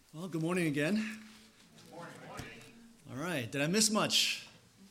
Well, good morning again. All right. Did I miss much?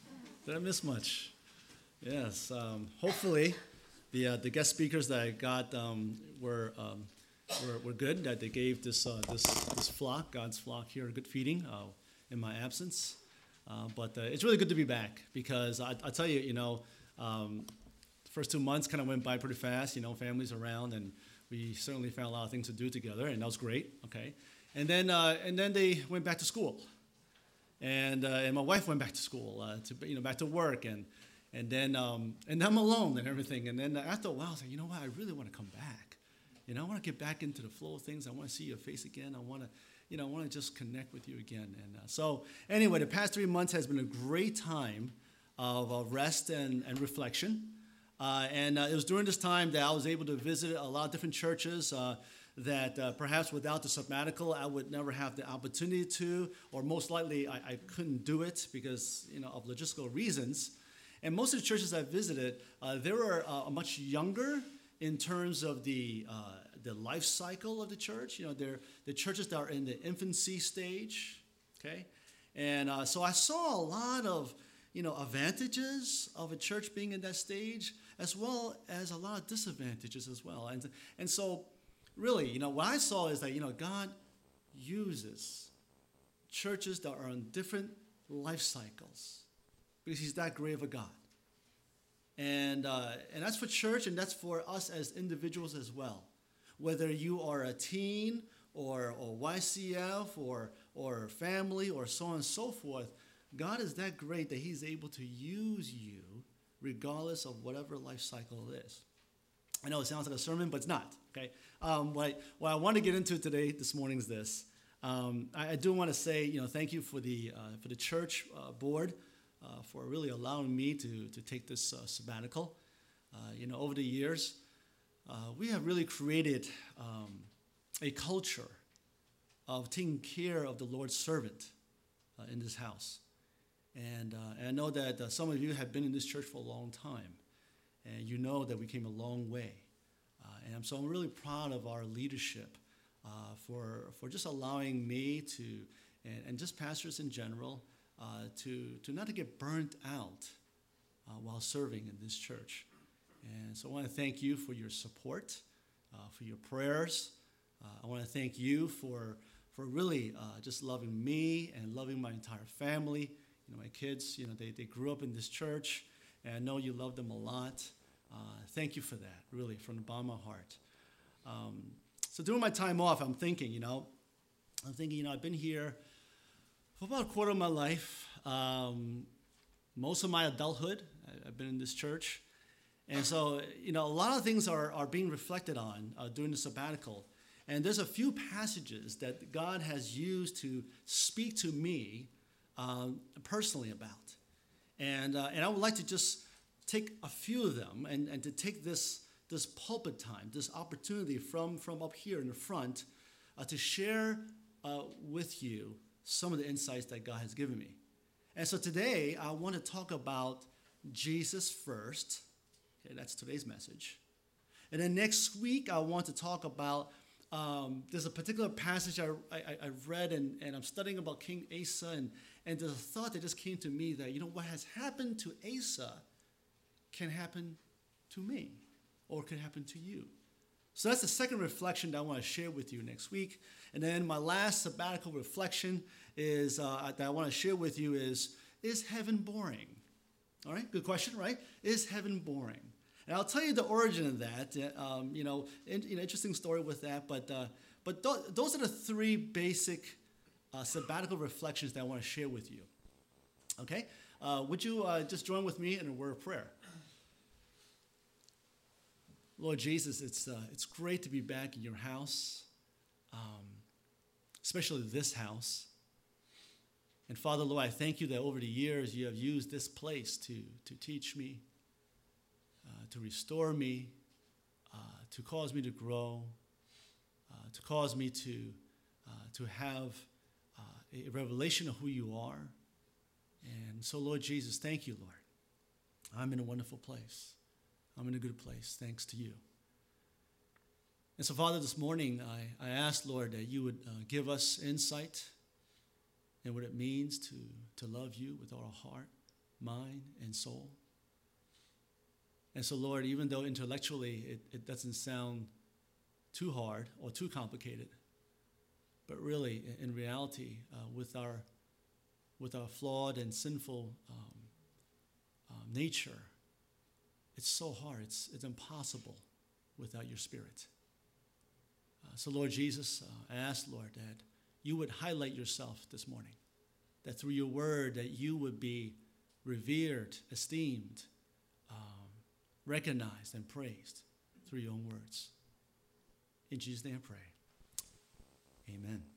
Yes. Hopefully, the guest speakers that I got were good. That they gave this flock, God's flock here, a good feeding in my absence. But it's really good to be back because I tell you, the first 2 months kind of went by pretty fast. Families around, and we certainly found a lot of things to do together, and that was great. Okay. And then they went back to school, and my wife went back to school back to work, and then I'm alone and everything. And then after a while, I was like, I really want to come back. I want to get back into the flow of things. I want to see your face again. I want to just connect with you again. And so anyway, the past 3 months has been a great time of rest and reflection. And it was during this time that I was able to visit a lot of different churches that perhaps without the sabbatical, I would never have the opportunity to, or most likely I couldn't do it because, of logistical reasons. And most of the churches I visited, they were much younger in terms of the life cycle of the church. They're the churches that are in the infancy stage, okay? And so I saw a lot of, advantages of a church being in that stage, as well as a lot of disadvantages as well. And so really, what I saw is that, God uses churches that are on different life cycles because he's that great of a God. And that's for church, and that's for us as individuals as well. Whether you are a teen or YCF or family or so on and so forth, God is that great that he's able to use you regardless of whatever life cycle it is. I know it sounds like a sermon, but it's not. Okay. What I want to get into this morning is this. I do want to say, thank you for the church board for really allowing me to take this sabbatical. Over the years, we have really created a culture of taking care of the Lord's servant in this house. And I know that some of you have been in this church for a long time, and you know that we came a long way. And so I'm really proud of our leadership for just allowing me to, and just pastors in general, to not to get burnt out while serving in this church. And so I want to thank you for your support, for your prayers. I want to thank you for really just loving me and loving my entire family. My kids, they grew up in this church, and I know you love them a lot. Thank you for that, really, from the bottom of my heart. So during my time off, I'm thinking, I've been here for about a quarter of my life. Most of my adulthood, I've been in this church. And so, a lot of things are being reflected on during the sabbatical. And there's a few passages that God has used to speak to me personally about. And I would like to just take a few of them and to take this pulpit time, this opportunity from up here in the front to share with you some of the insights that God has given me. And so today I want to talk about Jesus first. Okay, that's today's message. And then next week I want to talk about there's a particular passage I've read and I'm studying about King Asa, and there's a thought that just came to me that, what has happened to Asa can happen to me or can happen to you. So that's the second reflection that I want to share with you next week. And then my last sabbatical reflection is that I want to share with you is heaven boring? All right, good question, right? Is heaven boring? And I'll tell you the origin of that. Interesting story with that. But those are the three basic sabbatical reflections that I want to share with you. Okay? Would you just join with me in a word of prayer? Lord Jesus, it's great to be back in your house, especially this house. And Father, Lord, I thank you that over the years you have used this place to teach me, to restore me, to cause me to grow, to cause me to have a revelation of who you are. And so, Lord Jesus, thank you, Lord. I'm in a wonderful place. I'm in a good place, thanks to you. And so, Father, this morning I ask, Lord, that you would give us insight in what it means to love you with all our heart, mind, and soul. And so, Lord, even though intellectually it doesn't sound too hard or too complicated, but really, in reality, with our flawed and sinful nature, it's so hard. It's impossible without your Spirit. So, Lord Jesus, I ask, Lord, that you would highlight yourself this morning, that through your word that you would be revered, esteemed, recognized, and praised through your own words. In Jesus' name I pray.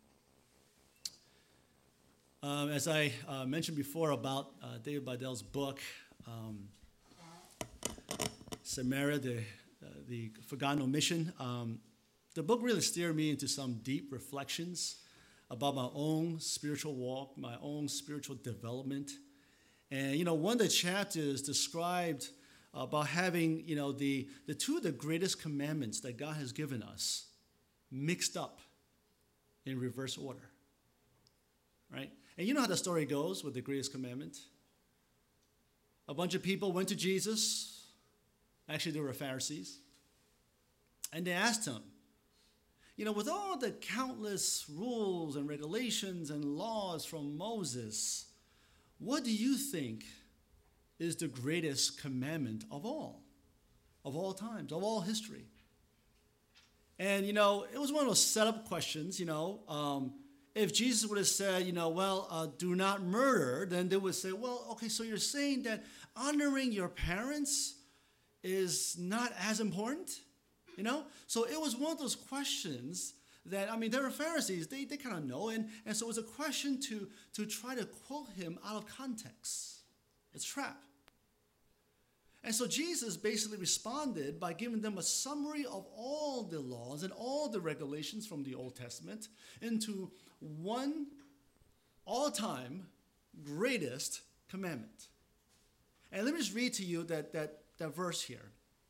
Amen. As I mentioned before about David Beidel's book, Samaria, the Forgotten Omission, the book really steered me into some deep reflections about my own spiritual walk, my own spiritual development. And, one of the chapters described about having, the two of the greatest commandments that God has given us mixed up in reverse order, right? And you know how the story goes with the greatest commandment. A bunch of people went to Jesus. Actually, they were Pharisees. And they asked him, with all the countless rules and regulations and laws from Moses, what do you think is the greatest commandment of all times, of all history? And, it was one of those setup questions, If Jesus would have said, do not murder, then they would say, well, okay, so you're saying that honoring your parents is not as important? So it was one of those questions that, they were Pharisees. They kind of know. And so it was a question to try to quote him out of context. It's a trap. And so Jesus basically responded by giving them a summary of all the laws and all the regulations from the Old Testament into one all-time greatest commandment. And let me just read to you that verse here.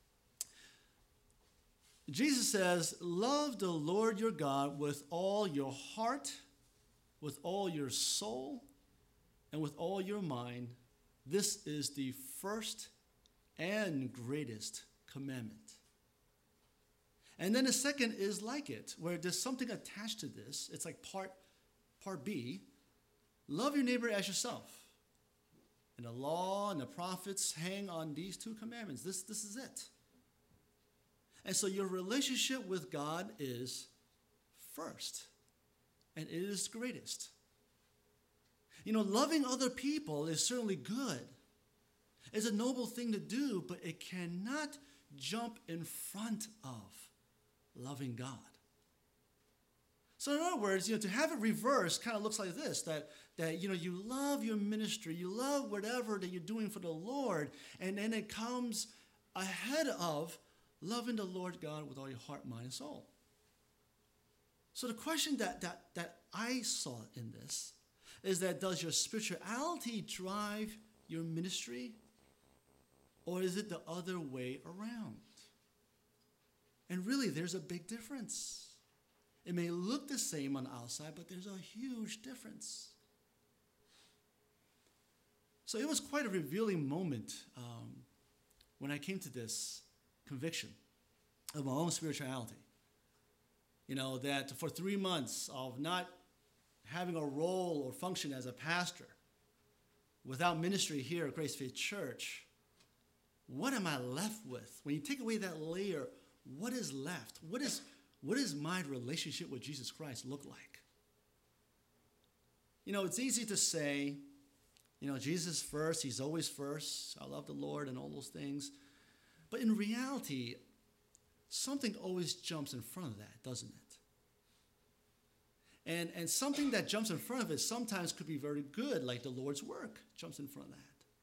Jesus says, love the Lord your God with all your heart, with all your soul, and with all your mind. This is the first and greatest commandment. And then the second is like it, where there's something attached to this. It's like part B. Love your neighbor as yourself. And the law and the prophets hang on these two commandments. This is it. And so your relationship with God is first, and it is greatest. Loving other people is certainly good. It's a noble thing to do, but it cannot jump in front of loving God. So in other words, to have it reversed kind of looks like this, that you love your ministry, you love whatever that you're doing for the Lord, and then it comes ahead of loving the Lord God with all your heart, mind, and soul. So the question that I saw in this is that does your spirituality drive your ministry, or is it the other way around? And really, there's a big difference. It may look the same on the outside, but there's a huge difference. So it was quite a revealing moment when I came to this conviction of my own spirituality. That for 3 months of not having a role or function as a pastor, without ministry here at Grace Faith Church, what am I left with? When you take away that layer, what is left? What does my relationship with Jesus Christ look like? It's easy to say, Jesus first, he's always first. I love the Lord and all those things. But in reality, something always jumps in front of that, doesn't it? And something that jumps in front of it sometimes could be very good, like the Lord's work jumps in front of that.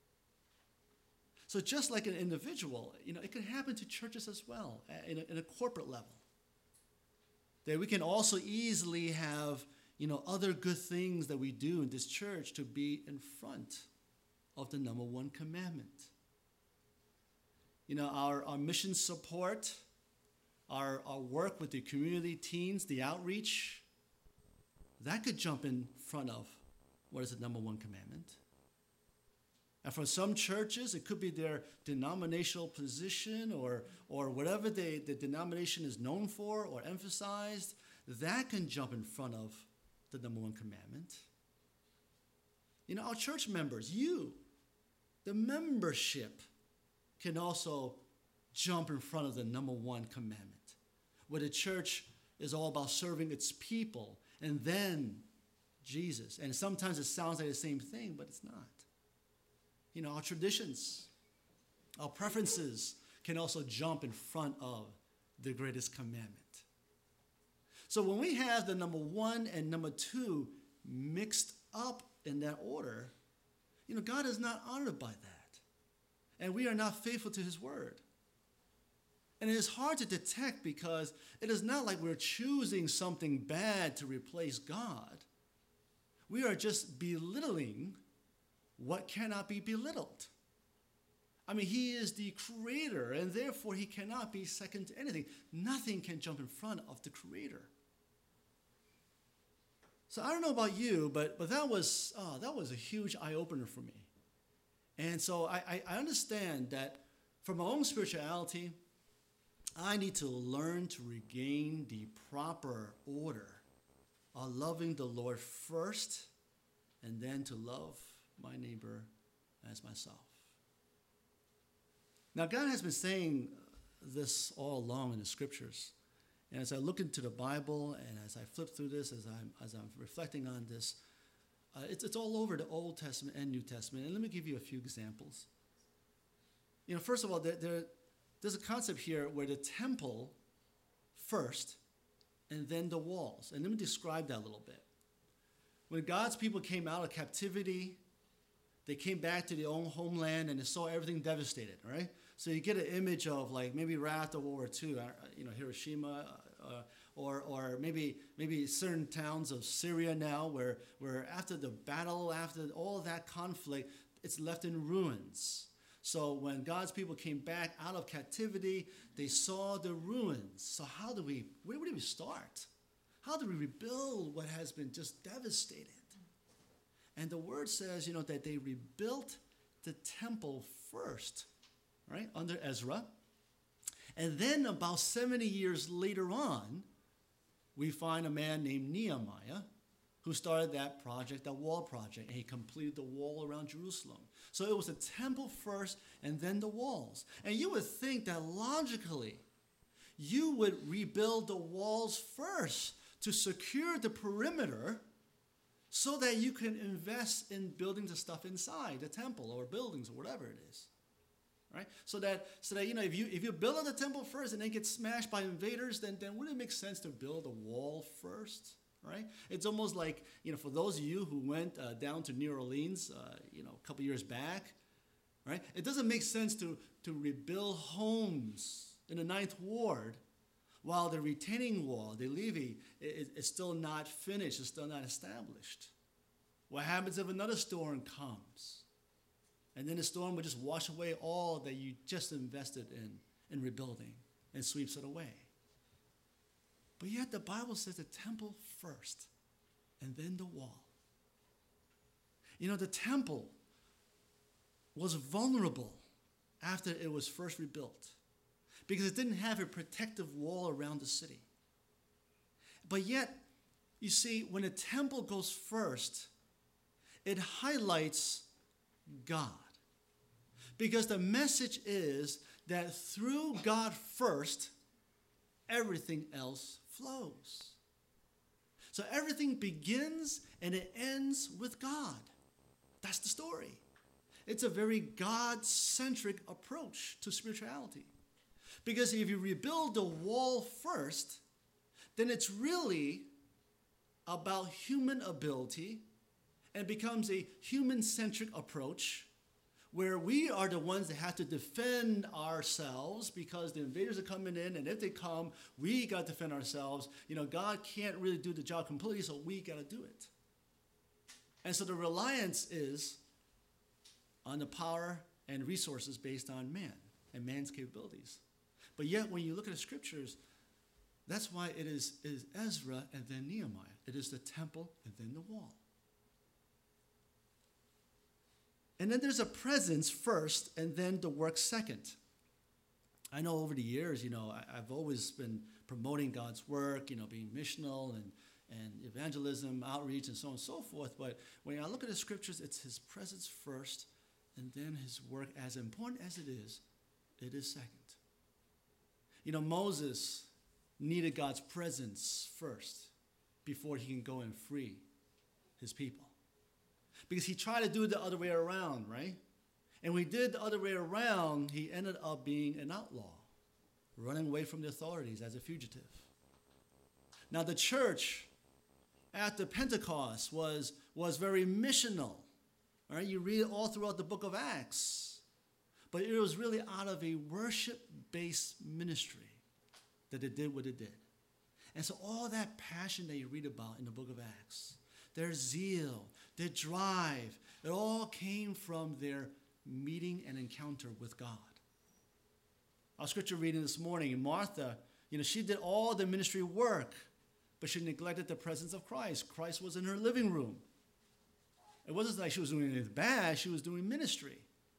So just like an individual, it can happen to churches as well, in a corporate level. That we can also easily have, other good things that we do in this church to be in front of the number one commandment. Our mission support, our work with the community teens, the outreach, that could jump in front of what is the number one commandment. And for some churches, it could be their denominational position or whatever the denomination is known for or emphasized. That can jump in front of the number one commandment. Our church members, the membership can also jump in front of the number one commandment, where the church is all about serving its people and then Jesus. And sometimes it sounds like the same thing, but it's not. Our traditions, our preferences can also jump in front of the greatest commandment. So when we have the number one and number two mixed up in that order, God is not honored by that. And we are not faithful to his word. And it is hard to detect because it is not like we're choosing something bad to replace God. We are just belittling what cannot be belittled. He is the creator, and therefore he cannot be second to anything. Nothing can jump in front of the creator. So I don't know about you, but that was a huge eye-opener for me. And so I understand that for my own spirituality, I need to learn to regain the proper order of loving the Lord first and then to love my neighbor as myself. Now, God has been saying this all along in the scriptures. And as I look into the Bible and as I flip through this, as I'm reflecting on this, it's all over the Old Testament and New Testament. And let me give you a few examples. First of all, there's a concept here where the temple first and then the walls. And let me describe that a little bit. When God's people came out of captivity, they came back to their own homeland and they saw everything devastated, right? So you get an image of like maybe right after World War II, Hiroshima, or maybe certain towns of Syria now where after the battle, after all that conflict, it's left in ruins. So when God's people came back out of captivity, they saw the ruins. So where do we start? How do we rebuild what has been just devastated? And the word says, that they rebuilt the temple first, right, under Ezra. And then about 70 years later on, we find a man named Nehemiah who started that project, that wall project, and he completed the wall around Jerusalem. So it was the temple first and then the walls. And you would think that logically, you would rebuild the walls first to secure the perimeter so that you can invest in building the stuff inside the temple or buildings or whatever it is, right? So that if you build the temple first and then get smashed by invaders, then wouldn't it make sense to build a wall first, right? It's almost like for those of you who went down to New Orleans, a couple years back, right? It doesn't make sense to rebuild homes in the Ninth Ward while the retaining wall, the levee, is still not finished, it's still not established. What happens if another storm comes? And then the storm will just wash away all that you just invested in rebuilding and sweeps it away. But yet the Bible says the temple first and then the wall. The temple was vulnerable after it was first rebuilt, because it didn't have a protective wall around the city. But yet, you see, when a temple goes first, it highlights God. Because the message is that through God first, everything else flows. So everything begins and it ends with God. That's the story. It's a very God-centric approach to spirituality. Because if you rebuild the wall first, then it's really about human ability and becomes a human-centric approach where we are the ones that have to defend ourselves because the invaders are coming in, and if they come, we got to defend ourselves. God can't really do the job completely, so we got to do it. And so the reliance is on the power and resources based on man and man's capabilities. But yet, when you look at the scriptures, That's why it is Ezra and then Nehemiah. It is the temple and then the wall. And then there's a presence first and then the work second. I know over the years, I've always been promoting God's work, being missional and evangelism, outreach, and so on and so forth. But when I look at the scriptures, it's his presence first and then his work, as important as it is second. Moses needed God's presence first before he can go and free his people. Because he tried to do it the other way around, right? And when he did the other way around, he ended up being an outlaw, running away from the authorities as a fugitive. Now the church after Pentecost was very missional. All right? You read it all throughout the book of Acts. But it was really out of a worship-based ministry that it did what it did. And so all that passion that you read about in the book of Acts, their zeal, their drive, it all came from their meeting and encounter with God. Our scripture reading this morning, Martha, she did all the ministry work, but she neglected the presence of Christ. Christ was in her living room. It wasn't like she was doing anything bad, she was doing ministry.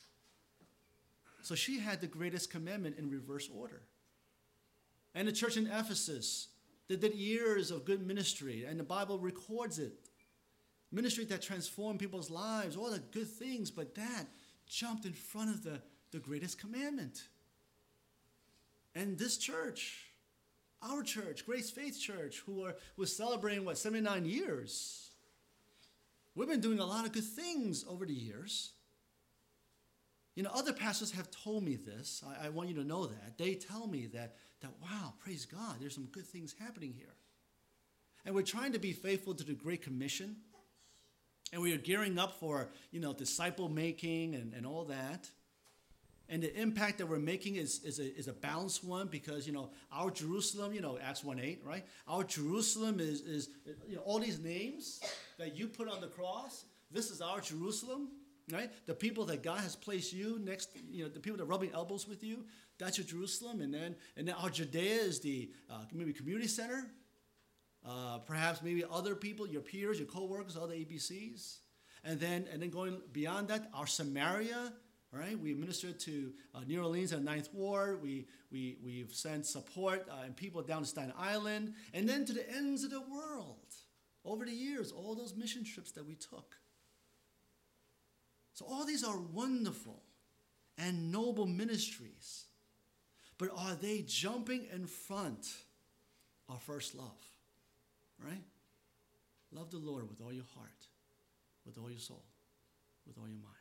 So she had the greatest commandment in reverse order. And the church in Ephesus, they did years of good ministry, and the Bible records it. Ministry that transformed people's lives, all the good things, but that jumped in front of the greatest commandment. And this church, our church, Grace Faith Church, who was celebrating, 79 years. We've been doing a lot of good things over the years. Other pastors have told me this. I want you to know that. They tell me that, wow, praise God, there's some good things happening here. And we're trying to be faithful to the Great Commission. And we are gearing up for, disciple making and all that. And the impact that we're making is a balanced one because, our Jerusalem, Acts 1:8, right? Our Jerusalem is all these names that you put on the cross. This is our Jerusalem. Right? The people that God has placed you next, the people that are rubbing elbows with you, that's your Jerusalem. And then our Judea is the maybe community center. Perhaps maybe other people, your peers, your co-workers, other ABCs. And then going beyond that, our Samaria, right? We ministered to New Orleans and 9th Ward. We've sent support and people down to Staten Island. And then to the ends of the world. Over the years, all those mission trips that we took. So all these are wonderful and noble ministries. But are they jumping in front of first love? Right? Love the Lord with all your heart, with all your soul, with all your mind.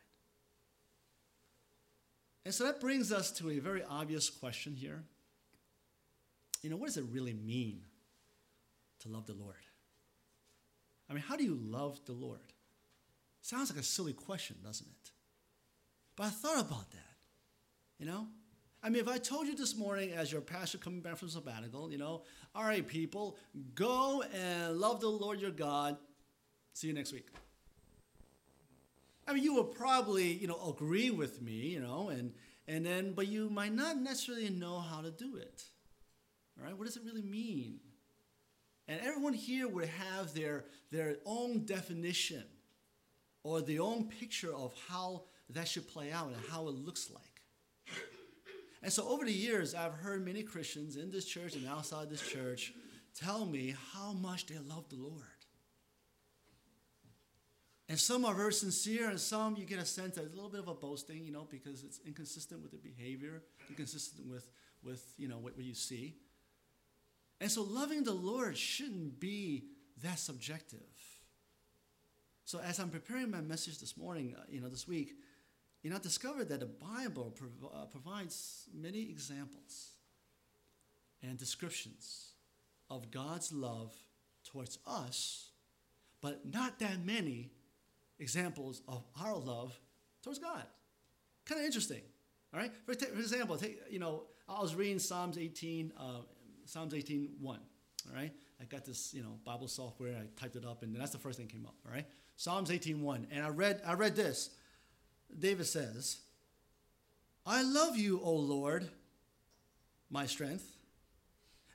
And so that brings us to a very obvious question here. What does it really mean to love the Lord? I mean, how do you love the Lord? Sounds like a silly question, doesn't it? But I thought about that, I mean, if I told you this morning as your pastor coming back from sabbatical, all right, people, go and love the Lord your God. See you next week. I mean, you will probably, agree with me, but you might not necessarily know how to do it. All right, what does it really mean? And everyone here would have their own definition or their own picture of how that should play out and how it looks like. And so over the years, I've heard many Christians in this church and outside this church tell me how much they love the Lord. And some are very sincere, and some you get a sense that it's a little bit of a boasting, because it's inconsistent with their behavior, inconsistent with what you see. And so loving the Lord shouldn't be that subjective. So as I'm preparing my message this morning, this week, I discovered that the Bible provides many examples and descriptions of God's love towards us, but not that many examples of our love towards God. Kind of interesting, all right? For example, I was reading Psalms 18:1, all right? I got this, Bible software. I typed it up, and that's the first thing that came up, all right? Psalms 18:1, and I read this. David says, "I love you, O Lord, my strength,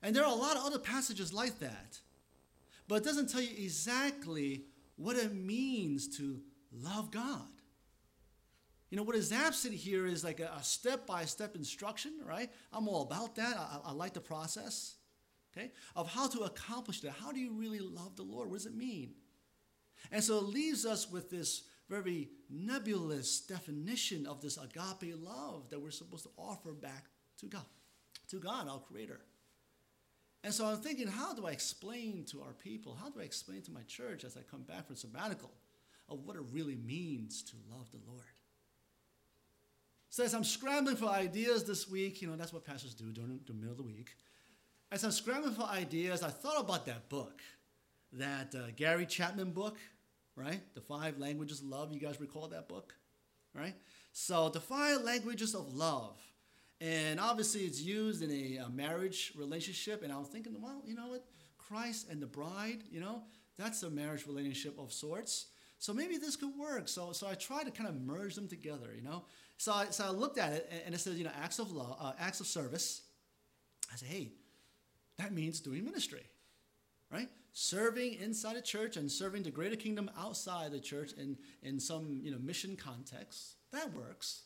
And there are a lot of other passages like that. But it doesn't tell you exactly what it means to love God. You know, what is absent here is like a step-by-step instruction, right? I'm all about that. I like the process, okay, of how to accomplish that. How do you really love the Lord? What does it mean? And so it leaves us with this very nebulous definition of this agape love that we're supposed to offer back to God, our Creator. And so I'm thinking, how do I explain to our people, how do I explain to my church as I come back from sabbatical of what it really means to love the Lord? So as I'm scrambling for ideas this week, you know, that's what pastors do during the middle of the week. As I'm scrambling for ideas, I thought about that book, that Gary Chapman book, right? The 5 Languages of Love. You guys recall that book, right? So the 5 Languages of Love. And obviously it's used in a marriage relationship. And I was thinking, well, you know what? Christ and the bride, you know, that's a marriage relationship of sorts. So maybe this could work. So I tried to kind of merge them together, you know. So I looked at it, and it says, you know, acts of love, acts of service. I said, hey, that means doing ministry, right? Serving inside the church and serving the greater kingdom outside the church in some, you know, mission context. That works.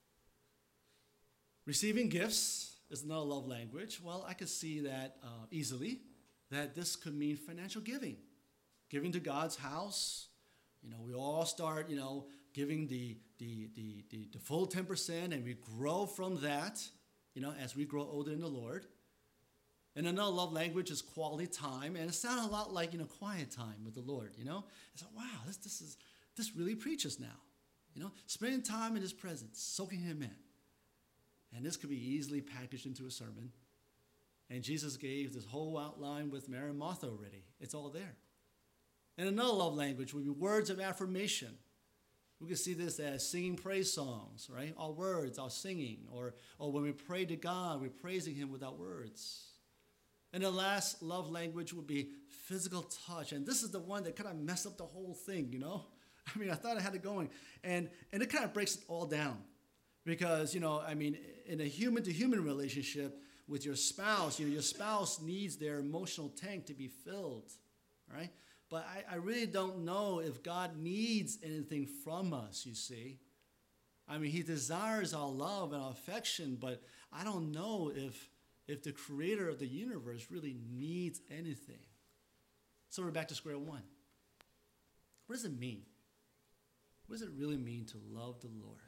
Receiving gifts is another love language. Well, I could see that easily, that this could mean financial giving to God's house. You know, we all start, you know, giving the full 10%, and we grow from that, you know, as we grow older in the Lord. And another love language is quality time, and it sounds a lot like, you know, quiet time with the Lord, you know. It's like, wow, this really preaches now, you know, spending time in His presence, soaking Him in. And this could be easily packaged into a sermon. And Jesus gave this whole outline with Mary and Martha already. It's all there. And another love language would be words of affirmation. We can see this as singing praise songs, right? Our words, our singing. Or when we pray to God, we're praising Him with our words. And the last love language would be physical touch. And this is the one that kind of messed up the whole thing, you know? I mean, I thought I had it going. And it kind of breaks it all down. Because, you know, I mean, in a human-to-human relationship with your spouse, you know, your spouse needs their emotional tank to be filled, right? But I really don't know if God needs anything from us, you see. I mean, He desires our love and our affection, but I don't know if the Creator of the universe really needs anything. So we're back to square one. What does it mean? What does it really mean to love the Lord?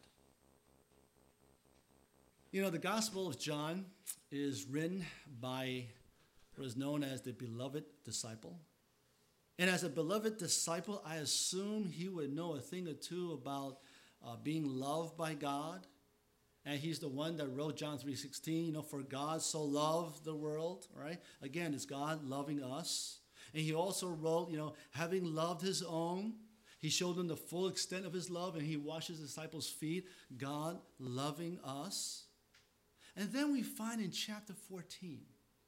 You know, the Gospel of John is written by what is known as the beloved disciple. And as a beloved disciple, I assume he would know a thing or two about being loved by God. And he's the one that wrote John 3:16, you know, for God so loved the world, right? Again, it's God loving us. And he also wrote, you know, having loved his own, he showed them the full extent of his love, and he washed his disciples' feet, God loving us. And then we find in chapter 14,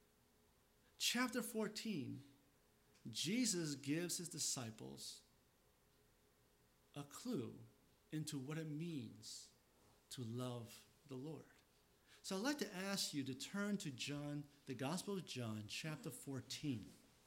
Jesus gives his disciples a clue into what it means to love the Lord. So I'd like to ask you to turn to John, the Gospel of John, chapter 14.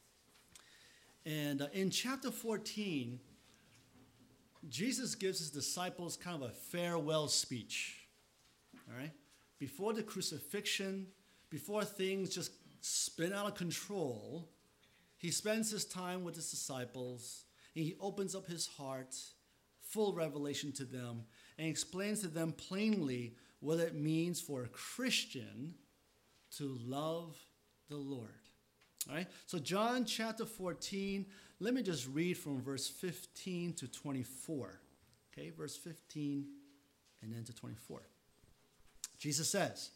And in chapter 14, Jesus gives his disciples kind of a farewell speech, all right? Before the crucifixion, before things just spin out of control, he spends his time with his disciples, and he opens up his heart, full revelation to them, and explains to them plainly what it means for a Christian to love the Lord. All right? So John chapter 14, let me just read from verse 15 to 24. Okay, verse 15 and then to 24. Jesus says,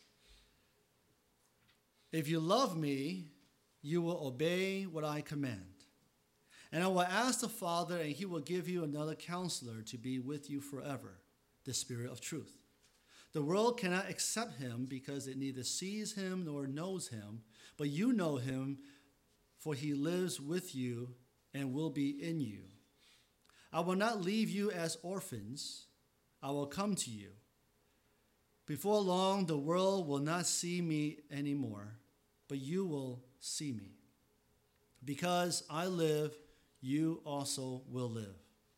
if you love me, you will obey what I command. And I will ask the Father, and he will give you another counselor to be with you forever, the Spirit of truth. The world cannot accept him because it neither sees him nor knows him, but you know him, for he lives with you and will be in you. I will not leave you as orphans. I will come to you. Before long, the world will not see me anymore, but you will see me. Because I live, you also will live.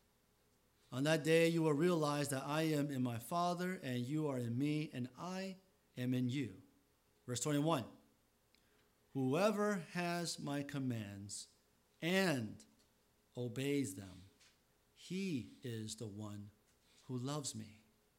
On that day you will realize that I am in my Father, and you are in me, and I am in you. Verse 21. Whoever has my commands and obeys them, he is the one who loves me.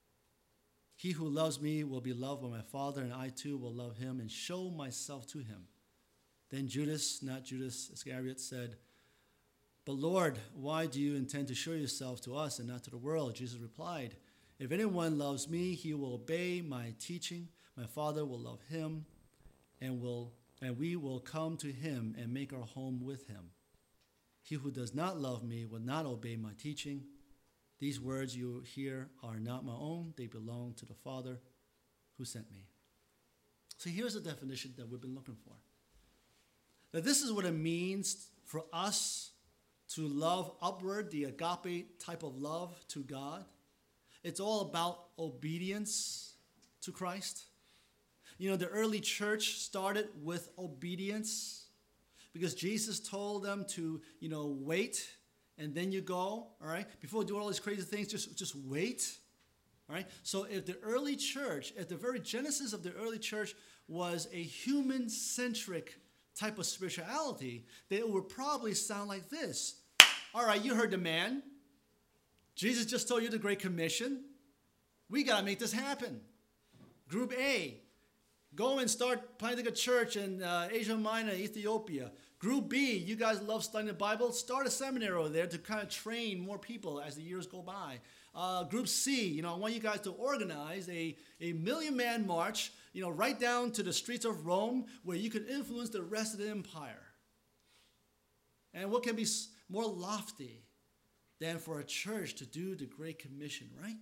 He who loves me will be loved by my Father, and I too will love him and show myself to him. Then Judas, not Judas Iscariot, said, But Lord, why do you intend to show yourself to us and not to the world? Jesus replied, If anyone loves me, he will obey my teaching. My Father will love him, and we will come to him and make our home with him. He who does not love me will not obey my teaching. These words you hear are not my own. They belong to the Father who sent me. So here's a definition that we've been looking for. That this is what it means for us to love upward, the agape type of love to God. It's all about obedience to Christ. You know, the early church started with obedience because Jesus told them to, wait and then you go, all right? Before we do all these crazy things, just wait, all right? So if the early church, if the very genesis of the early church was a human-centric type of spirituality, then it would probably sound like this. All right, you heard the man. Jesus just told you the Great Commission. We got to make this happen. Group A, go and start planting a church in Asia Minor, Ethiopia. Group B, you guys love studying the Bible. Start a seminary over there to kind of train more people as the years go by. Group C, I want you guys to organize a million-man march, right down to the streets of Rome where you can influence the rest of the empire. And what can be more lofty than for a church to do the Great Commission, right?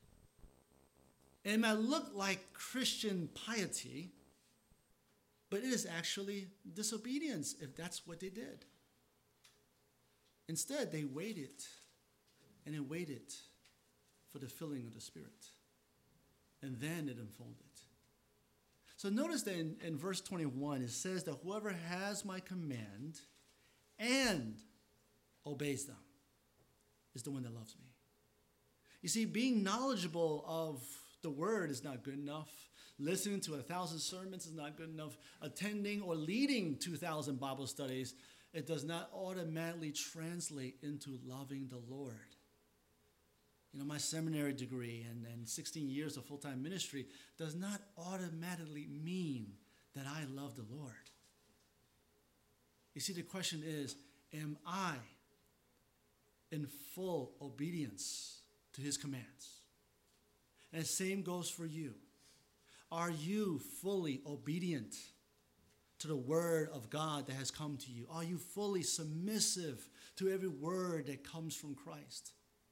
It might look like Christian piety, but it is actually disobedience if that's what they did. Instead, they waited and waited for the filling of the Spirit. And then it unfolded. So notice that in verse 21, it says that whoever has my command and obeys them is the one that loves me. You see, being knowledgeable of the word is not good enough. Listening to 1,000 sermons is not good enough. Attending or leading 2,000 Bible studies, it does not automatically translate into loving the Lord. My seminary degree and 16 years of full-time ministry does not automatically mean that I love the Lord. You see, the question is, am I in full obedience to his commands? And the same goes for you. Are you fully obedient to the word of God that has come to you? Are you fully submissive to every word that comes from Christ?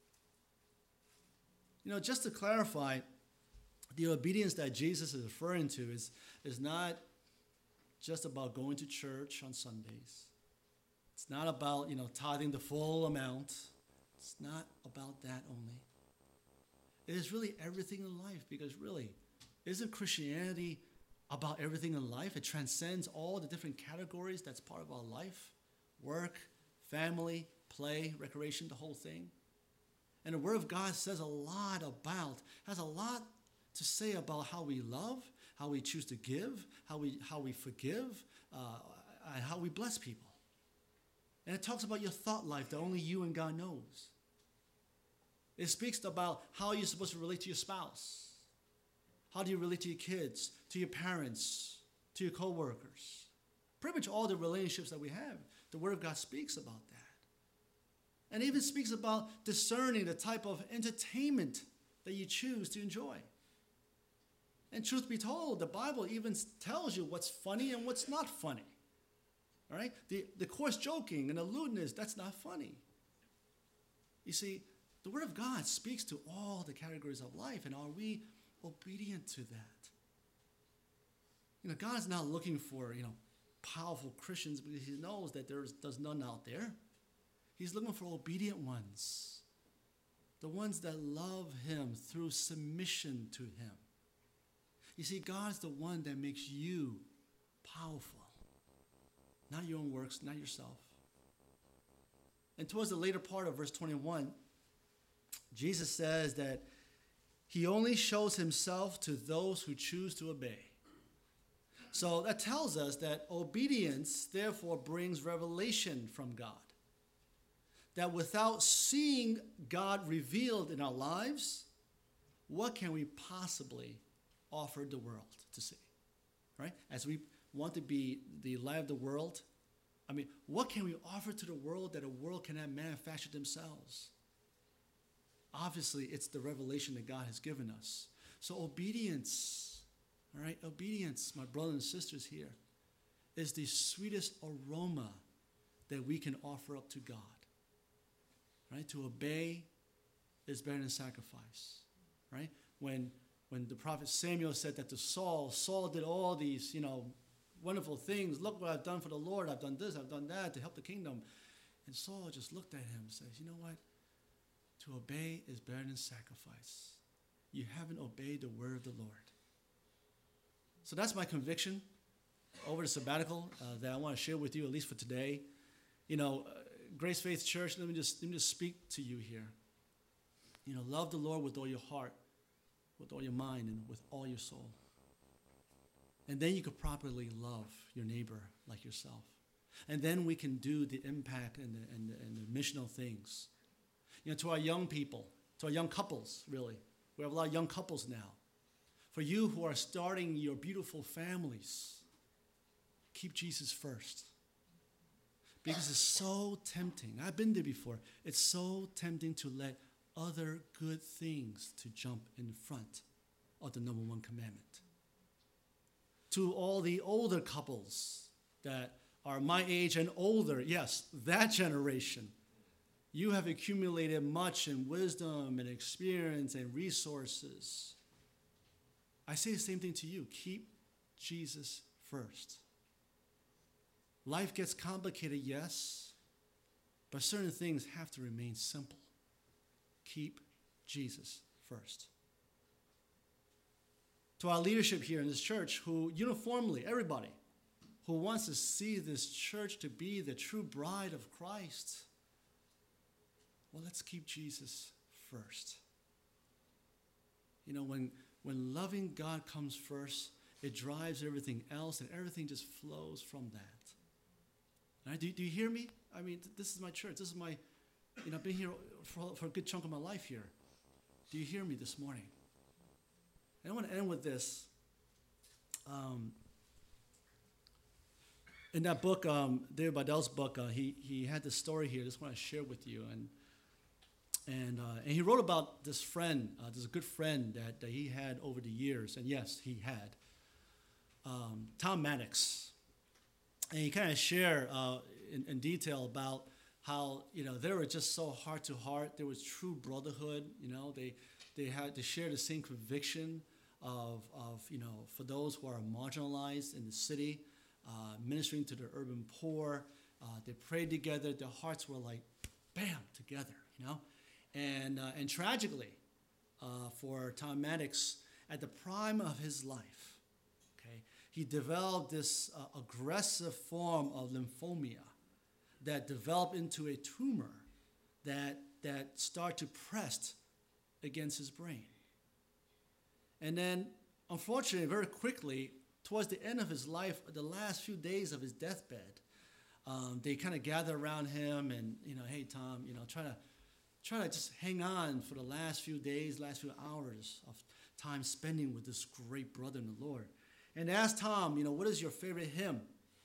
Just to clarify, the obedience that Jesus is referring to is not just about going to church on Sundays. It's not about, tithing the full amount. It's not about that only. It is really everything in life, because really, isn't Christianity about everything in life? It transcends all the different categories that's part of our life. Work, family, play, recreation, the whole thing. And the Word of God has a lot to say about how we love, how we choose to give, how we forgive, and how we bless people. And it talks about your thought life that only you and God knows. It speaks about how you're supposed to relate to your spouse. How do you relate to your kids, to your parents, to your co-workers? Pretty much all the relationships that we have, the Word of God speaks about that. And even speaks about discerning the type of entertainment that you choose to enjoy. And truth be told, the Bible even tells you what's funny and what's not funny. All right? The coarse joking and the lewdness, that's not funny. You see, the Word of God speaks to all the categories of life, and are we obedient to that? God's not looking for, powerful Christians, because he knows that there's none out there. He's looking for obedient ones, the ones that love him through submission to him. You see, God's the one that makes you powerful. not your own works, not yourself. And towards the later part of verse 21, Jesus says that he only shows himself to those who choose to obey. So that tells us that obedience, therefore, brings revelation from God. That without seeing God revealed in our lives, what can we possibly offer the world to see? Right? As we want to be the light of the world, what can we offer to the world that the world cannot manufacture themselves? Obviously, it's the revelation that God has given us. So obedience, all right, obedience, my brothers and sisters here, is the sweetest aroma that we can offer up to God. Right? To obey is better than sacrifice. Right? When the prophet Samuel said that to Saul did all these, wonderful things. Look what I've done for the Lord. I've done this, I've done that to help the kingdom. And Saul just looked at him and says, you know what? To obey is better than sacrifice. You haven't obeyed the word of the Lord. So that's my conviction over the sabbatical that I want to share with you, at least for today. Grace Faith Church, let me just speak to you here. Love the Lord with all your heart, with all your mind, and with all your soul. And then you could properly love your neighbor like yourself. And then we can do the impact and the missional things. To our young people, to our young couples, really. We have a lot of young couples now. For you who are starting your beautiful families, keep Jesus first. Because it's so tempting. I've been there before. It's so tempting to let other good things to jump in front of the number one commandment. To all the older couples that are my age and older, yes, that generation, you have accumulated much in wisdom and experience and resources. I say the same thing to you. Keep Jesus first. Life gets complicated, yes, but certain things have to remain simple. Keep Jesus first. To our leadership here in this church, who uniformly, everybody, who wants to see this church to be the true bride of Christ, well, let's keep Jesus first. When loving God comes first, it drives everything else, and everything just flows from that. Right? Do you hear me? This is my church. This is my, I've been here for a good chunk of my life here. Do you hear me this morning? And I want to end with this. In that book, David Beidel's book, he had this story here. I just want to share with you. And he wrote about this friend, this good friend that he had over the years. And yes, he had. Tom Maddox. And he kind of shared in detail about how, they were just so heart to heart. There was true brotherhood. They shared the same conviction of for those who are marginalized in the city, ministering to the urban poor. They prayed together. Their hearts were like, bam, together, And tragically, for Tom Maddox, at the prime of his life, he developed this aggressive form of lymphomia that developed into a tumor that started to press against his brain. And then, unfortunately, very quickly, towards the end of his life, the last few days of his deathbed, they kind of gather around him and, hey, Tom, try to just hang on for the last few days, last few hours of time spending with this great brother in the Lord. And ask Tom, what is your favorite hymn?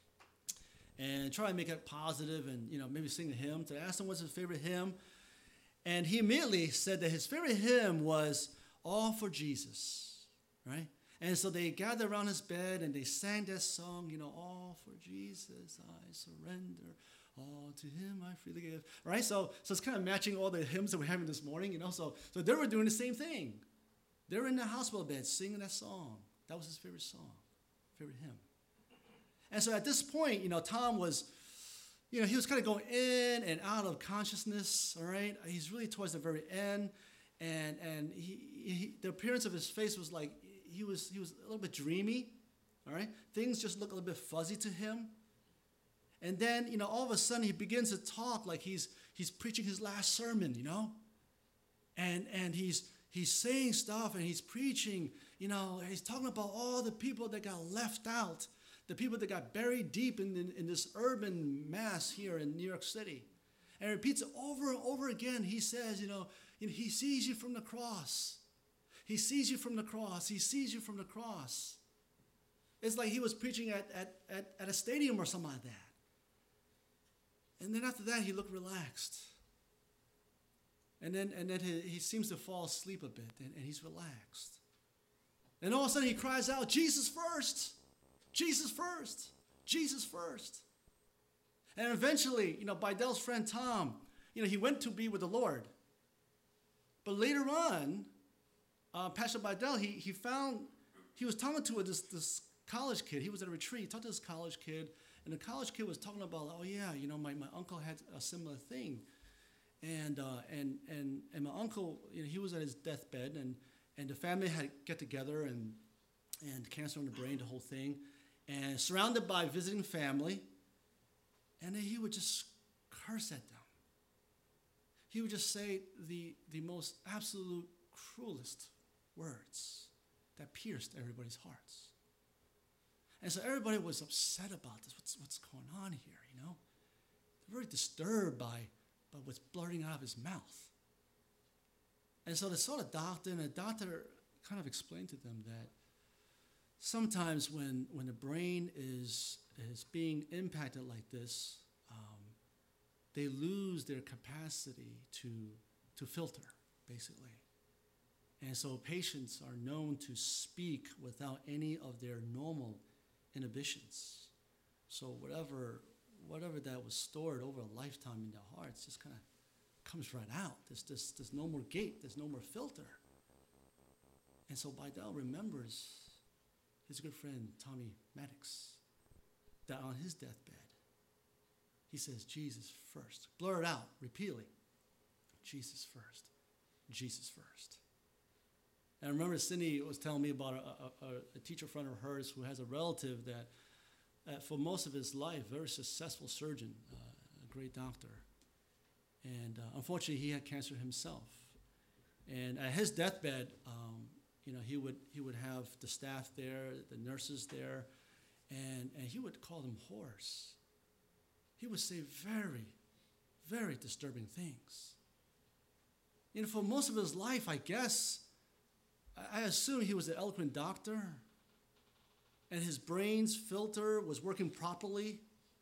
And try to make it positive and, maybe sing a hymn. To ask him what's his favorite hymn. And he immediately said that his favorite hymn was All for Jesus, right? And so they gathered around his bed and they sang that song, All for Jesus I surrender, all to him I freely give, right? So it's kind of matching all the hymns that we're having this morning, So they were doing the same thing. They were in the hospital bed singing that song. That was his favorite song, favorite hymn. And so at this point, Tom was, he was kind of going in and out of consciousness, all right? He's really towards the very end. And the appearance of his face was like, he was a little bit dreamy, all right? Things just looked a little bit fuzzy to him. And then, all of a sudden he begins to talk like he's preaching his last sermon, And he's saying stuff and he's preaching, he's talking about all the people that got left out, the people that got buried deep in this urban mass here in New York City. And he repeats it over and over again. He says, he sees you from the cross. He sees you from the cross. He sees you from the cross. It's like he was preaching at a stadium or something like that. And then after that, he looked relaxed. And then he seems to fall asleep a bit, and he's relaxed. And all of a sudden he cries out, Jesus first! Jesus first! Jesus first! And eventually, Beidel's friend Tom, he went to be with the Lord. But later on, Pastor Beidel, he was talking to this college kid. He was at a retreat. He talked to this college kid, and the college kid was talking about, oh yeah, my uncle had a similar thing. And my uncle, he was at his deathbed, and the family had get together and cancer on the brain, the whole thing, and surrounded by visiting family, and then he would just curse at them. He would just say the most absolute cruelest words that pierced everybody's hearts. And so everybody was upset about this. What's going on here, They're very disturbed by what's blurting out of his mouth. And so they saw the doctor, and the doctor kind of explained to them that sometimes when the brain is being impacted like this, they lose their capacity to filter, basically. And so patients are known to speak without any of their normal inhibitions. So whatever that was stored over a lifetime in their hearts just kind of comes right out. There's no more gate. There's no more filter. And so Beidel remembers his good friend Tommy Maddox, that on his deathbed, he says, Jesus first. Blur it out repeatedly. Jesus first. Jesus first. And I remember Cindy was telling me about a teacher friend of hers who has a relative that for most of his life, very successful surgeon, a great doctor. And unfortunately, he had cancer himself. And at his deathbed, he would have the staff there, the nurses there, and he would call them whores. He would say very, very disturbing things. For most of his life, I guess, I assume he was an eloquent doctor, and his brain's filter was working properly.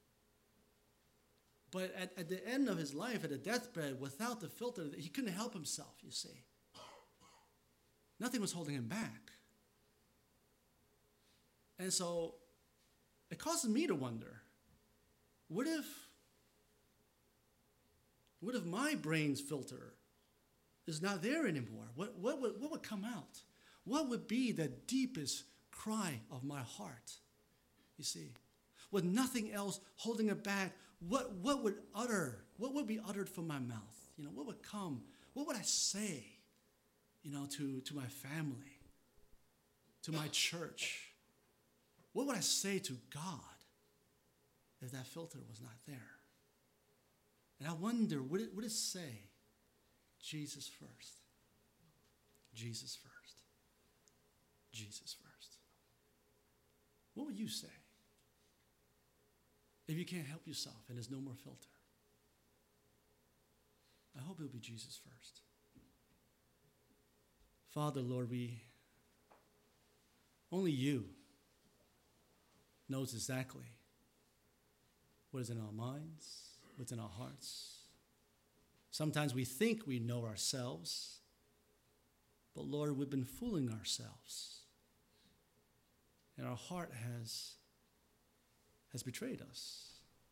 But at the end of his life, at the deathbed, without the filter, he couldn't help himself, you see. Nothing was holding him back. And so it causes me to wonder, what if my brain's filter is not there anymore? What would come out? What would be the deepest cry of my heart? You see, with nothing else holding it back, what would be uttered from my mouth? What would come? What would I say? To my family, to my church. What would I say to God if that filter was not there? And I wonder, would it say, Jesus first, Jesus first, Jesus first? What would you say if you can't help yourself and there's no more filter? I hope it'll be Jesus first. Father, Lord, only you knows exactly what is in our minds, what's in our hearts. Sometimes we think we know ourselves, but Lord, we've been fooling ourselves. And our heart has betrayed us.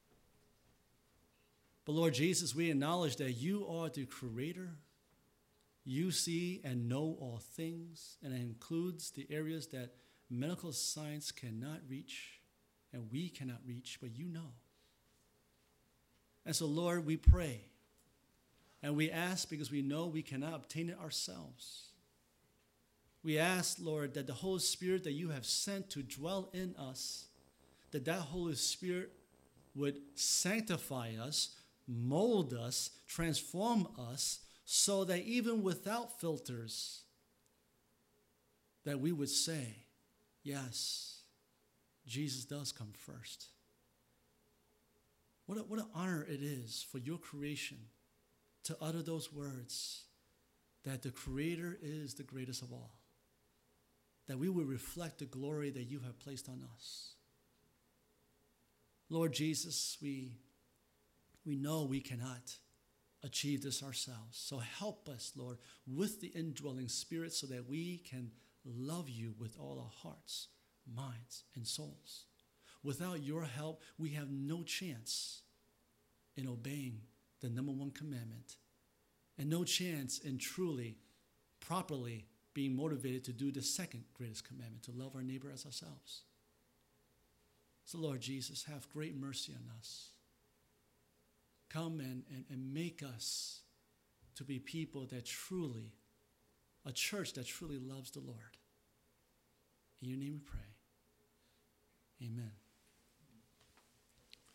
But Lord Jesus, we acknowledge that you are the creator. You see and know all things, and it includes the areas that medical science cannot reach and we cannot reach, but you know. And so, Lord, we pray and we ask because we know we cannot obtain it ourselves. We ask, Lord, that the Holy Spirit that you have sent to dwell in us, that Holy Spirit would sanctify us, mold us, transform us, so that even without filters, that we would say, yes, Jesus does come first. What an honor it is for your creation to utter those words, that the Creator is the greatest of all, that we would reflect the glory that you have placed on us. Lord Jesus, we know we cannot achieve this ourselves. So help us, Lord, with the indwelling Spirit so that we can love you with all our hearts, minds, and souls. Without your help, we have no chance in obeying the number one commandment, and no chance in truly, properly being motivated to do the second greatest commandment, to love our neighbor as ourselves. So Lord Jesus, have great mercy on us. Come and make us to be people that truly, a church that truly loves the Lord. In your name we pray. Amen.